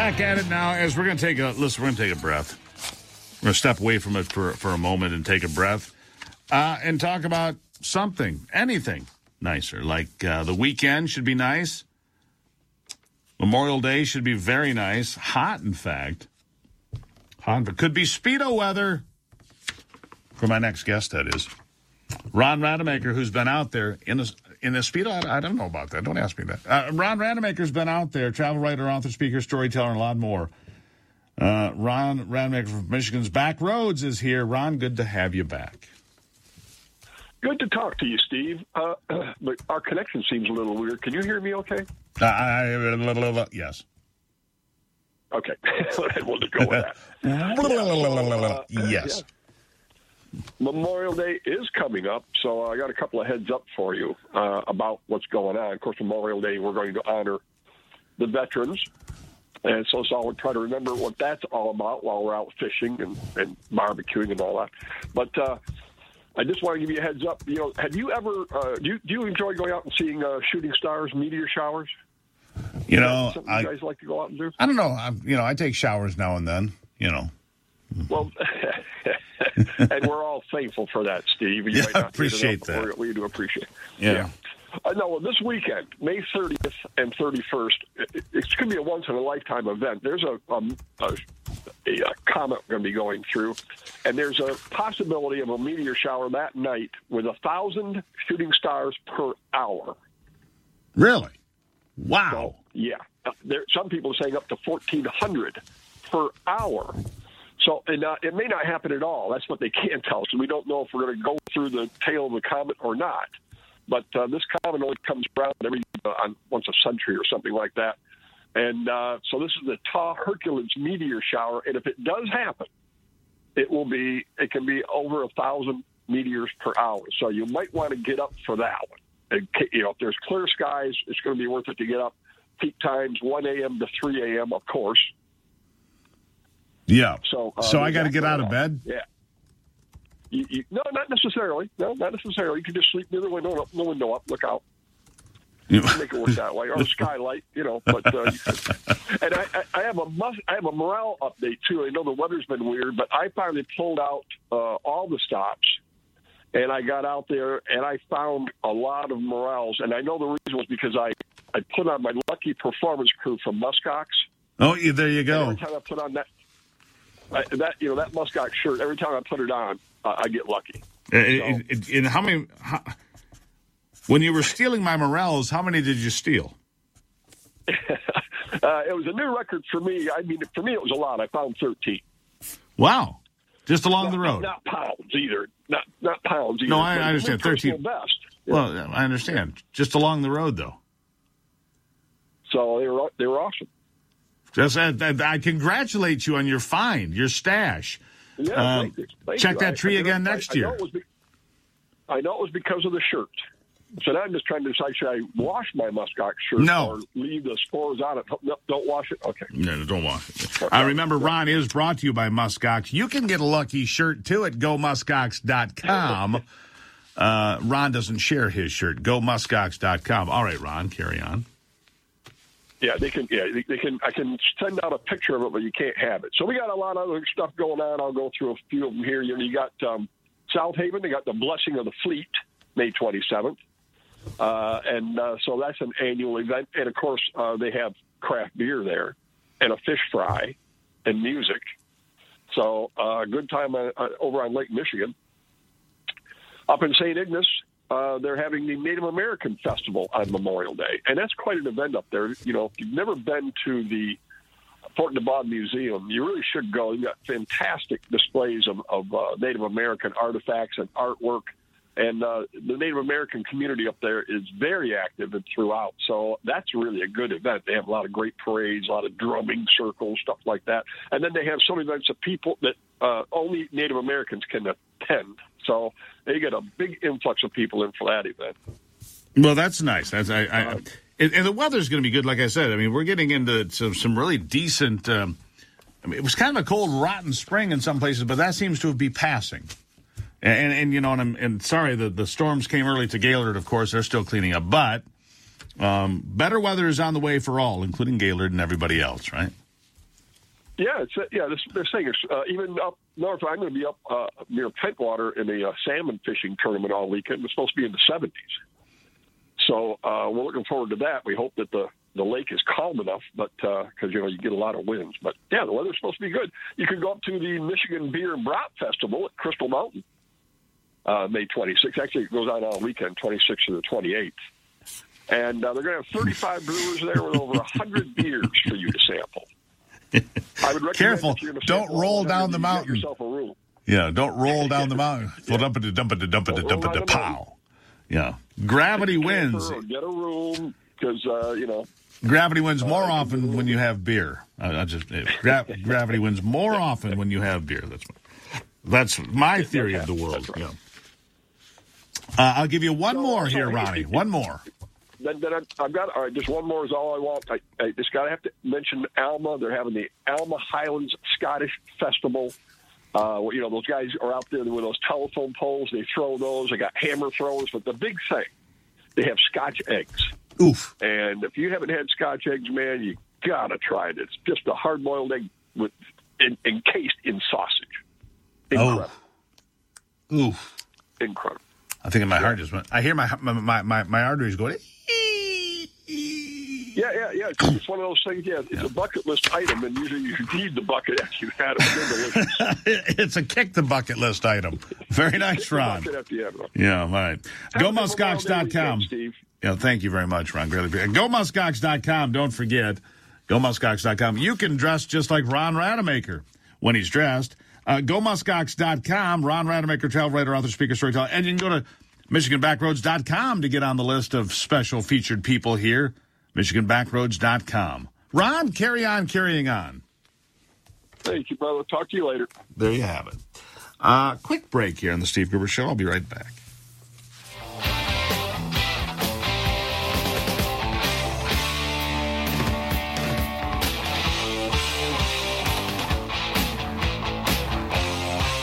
Back at it now as we're going to take a breath. We're going to step away from it for a moment and take a breath and talk about anything nicer. Like the weekend should be nice. Memorial Day should be very nice. Hot, in fact. Hot, but could be Speedo weather for my next guest, that is. Ron Rademacher, who's been out there in a Speedo. I don't know about that. Don't ask me that. Ron Rademacher's been out there, travel writer, author, speaker, storyteller, and a lot more. Ron Rademacher from Michigan's Back Roads is here. Ron, good to have you back. Good to talk to you, Steve. But our connection seems a little weird. Can you hear me okay? Yes. Okay. We'll just go with that. Yes. Yeah. Memorial Day is coming up, so I got a couple of heads up for you about what's going on. Of course, Memorial Day, we're going to honor the veterans. And so I'll try to remember what that's all about while we're out fishing and barbecuing and all that. But I just want to give you a heads up. You know, have you ever do you enjoy going out and seeing shooting stars, meteor showers? You know, you guys like to go out and do? I don't know. I take showers now and then. You know. Well, and we're all thankful for that, Steve. You might not appreciate that. We do appreciate it. Yeah. No, this weekend, May 30th and 31st, it's going to be a once-in-a-lifetime event. There's a comet going to be going through, and there's a possibility of a meteor shower that night with 1,000 shooting stars per hour. Really? Wow. So, yeah. Some people are saying up to 1,400 per hour. So, and it may not happen at all. That's what they can't tell us. We don't know if we're going to go through the tail of the comet or not. But this comet only comes around once a century or something like that. And so this is the Ta Hercules meteor shower. And if it does happen, it can be over 1,000 meteors per hour. So you might want to get up for that one. And, if there's clear skies, it's going to be worth it to get up. Peak times 1 a.m. to 3 a.m., of course. Yeah. So I got to get out of bed? Yeah. No, not necessarily. No, not necessarily. You can just sleep near the window up, look out. You can make it work that way, or a skylight, But and I have a morale update too. I know the weather's been weird, but I finally pulled out all the stops, and I got out there and I found a lot of morels. And I know the reason was because I put on my Lucky Performance Crew from Muskox. Oh, there you go. And every time I put on that Muskox shirt, every time I put it on, I get lucky. And how many? When you were stealing my morels, how many did you steal? It was a new record for me. I mean, for me, it was a lot. I found 13. Wow. Just along the road. Not pounds either. Not pounds either. No, I understand. 13. Best. Well, I understand. Just along the road, though. So they were awesome. I congratulate you on your find, your stash. Yeah, thank you. Check that tree again next year. I know it was because of the shirt. So now I'm just trying to decide, should I wash my muskox shirt or leave the spores on it? No, don't wash it? Okay. No, don't wash it. I remember Ron is brought to you by Muskox. You can get a lucky shirt, too, at GoMuskox.com. Ron doesn't share his shirt. GoMuskox.com. All right, Ron, carry on. Yeah, they can. Yeah, they can. I can send out a picture of it, but you can't have it. So we got a lot of other stuff going on. I'll go through a few of them here. You got South Haven. They got the Blessing of the Fleet, May 27th, and so that's an annual event. And of course, they have craft beer there, and a fish fry, and music. So good time over on Lake Michigan. Up in St. Ignace. They're having the Native American Festival on Memorial Day, and that's quite an event up there. If you've never been to the Fort Nabob Museum, you really should go. You've got fantastic displays of Native American artifacts and artwork, and the Native American community up there is very active and throughout. So that's really a good event. They have a lot of great parades, a lot of drumming circles, stuff like that. And then they have some events of people that only Native Americans can attend. So they get a big influx of people in for that event. Well, that's nice. And the weather's going to be good, like I said. I mean, we're getting into some really decent it was kind of a cold, rotten spring in some places, but that seems to be passing. And sorry, the storms came early to Gaylord, of course. They're still cleaning up. But better weather is on the way for all, including Gaylord and everybody else, right? Yeah, they're saying it's even up north. I'm going to be up near Pentwater in a salmon fishing tournament all weekend. It's supposed to be in the 70s. So we're looking forward to that. We hope that the lake is calm enough, but because you get a lot of winds. But yeah, the weather's supposed to be good. You can go up to the Michigan Beer and Brat Festival at Crystal Mountain, May 26th. Actually, it goes on all weekend, 26th to the 28th. And they're going to have 35 brewers there with over 100 beers for you to sample. I would recommend Careful! Don't roll down the mountain. Get yourself a room. Yeah, don't roll down the mountain. Yeah. Dump it, pow. Yeah, gravity wins. Get a room because Gravity wins more often when you have beer. Gravity wins more often when you have beer. That's my theory of the world. Right. Yeah. I'll give you one more here, Ronnie. One more. Then I've got just one more is all I want. I just got to have to mention Alma. They're having the Alma Highlands Scottish Festival. Those guys are out there with those telephone poles. They throw those. They got hammer throwers. But the big thing, they have Scotch eggs. Oof. And if you haven't had Scotch eggs, man, you got to try it. It's just a hard-boiled egg encased in sausage. Incredible. Oh. Oof. Incredible. I think my heart just went. I hear my arteries going. Yeah. It's one of those things. Yeah, it's a bucket list item, and usually you need the bucket after you've had it. It's a kick the bucket list item. Very nice, Ron. Yeah, all right. GoMuskox.com. Steve. Yeah, thank you very much, Ron. GoMuskox.com. Don't forget, GoMuskox.com. You can dress just like Ron Rademacher when he's dressed. GoMuskox.com. Ron Rademacher, travel writer, author, speaker, storyteller. And you can go to MichiganBackroads.com to get on the list of special featured people here. MichiganBackroads.com. Ron, carry on carrying on. Thank you, brother. Talk to you later. There you have it. Quick break here on the Steve Gruber Show. I'll be right back.